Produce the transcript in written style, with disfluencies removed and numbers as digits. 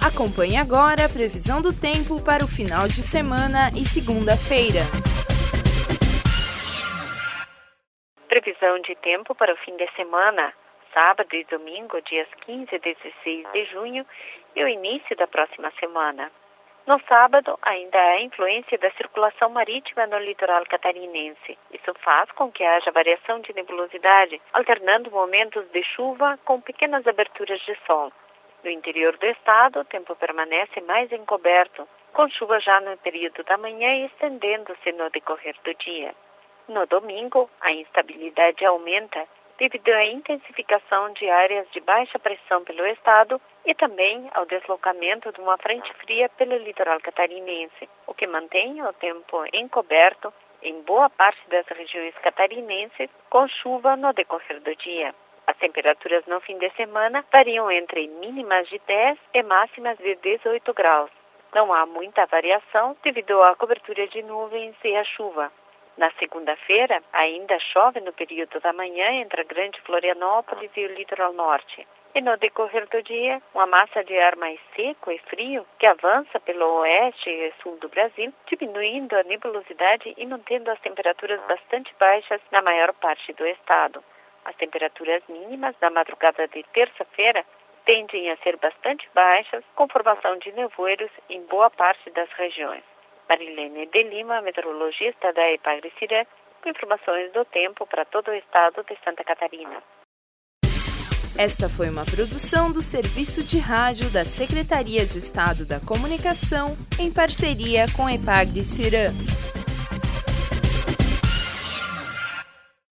Acompanhe agora a previsão do tempo para o final de semana e segunda-feira. Previsão de tempo para o fim de semana, sábado e domingo, dias 15 e 16 de junho e o início da próxima semana. No sábado, ainda há influência da circulação marítima no litoral catarinense. Isso faz com que haja variação de nebulosidade, alternando momentos de chuva com pequenas aberturas de sol. No interior do estado, o tempo permanece mais encoberto, com chuva já no período da manhã e estendendo-se no decorrer do dia. No domingo, a instabilidade aumenta devido à intensificação de áreas de baixa pressão pelo estado e também ao deslocamento de uma frente fria pelo litoral catarinense, o que mantém o tempo encoberto em boa parte das regiões catarinenses, com chuva no decorrer do dia. As temperaturas no fim de semana variam entre mínimas de 10 e máximas de 18 graus. Não há muita variação devido à cobertura de nuvens e à chuva. Na segunda-feira, ainda chove no período da manhã entre a Grande Florianópolis e o litoral norte. E no decorrer do dia, uma massa de ar mais seco e frio que avança pelo oeste e sul do Brasil, diminuindo a nebulosidade e mantendo as temperaturas bastante baixas na maior parte do estado. As temperaturas mínimas da madrugada de terça-feira tendem a ser bastante baixas, com formação de nevoeiros em boa parte das regiões. Marilene de Lima, meteorologista da Epagre-Cirã, com informações do tempo para todo o estado de Santa Catarina. Esta foi uma produção do Serviço de Rádio da Secretaria de Estado da Comunicação, em parceria com Epagre-Cirã.